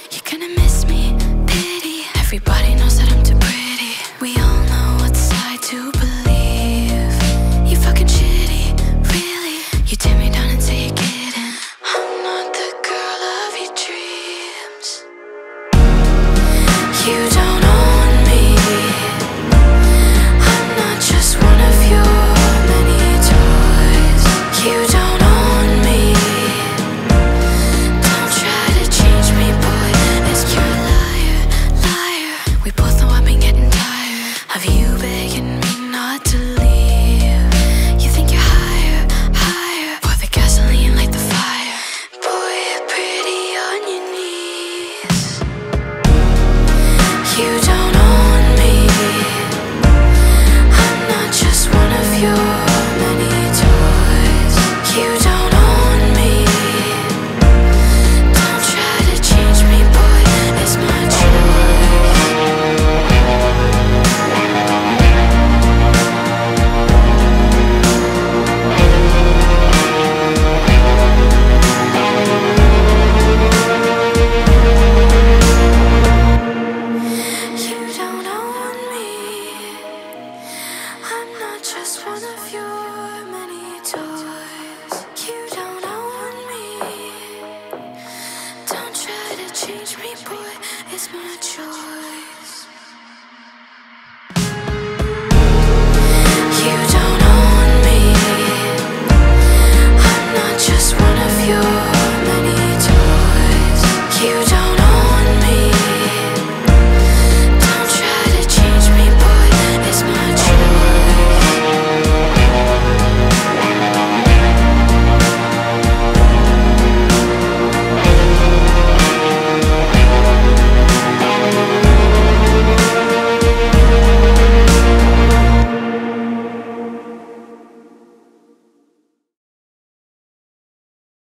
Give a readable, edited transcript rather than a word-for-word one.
You're gonna miss me, pity. Everybody knows that I'm too pretty. We all know what side to believe. You fucking shitty, really. You tear me down and say you're kidding. I'm not the girl of your dreams. You don't own me. I'm not just one of your many toys. You don't own me. Don't try to change me, boy. It's you're a liar, liar. We both know I've been getting tired of you begging me not to leave. You think you're higher, higher. Pour the gasoline, light the fire. Boy, you're pretty on your knees. You don't own me. I'm not just one of your many toys. You don't own me. Don't try to change me, boy. It's my choice. You don't own me. I'm not just one of your many toys. You don't own me. Don't try to change me, boy. It's my choice.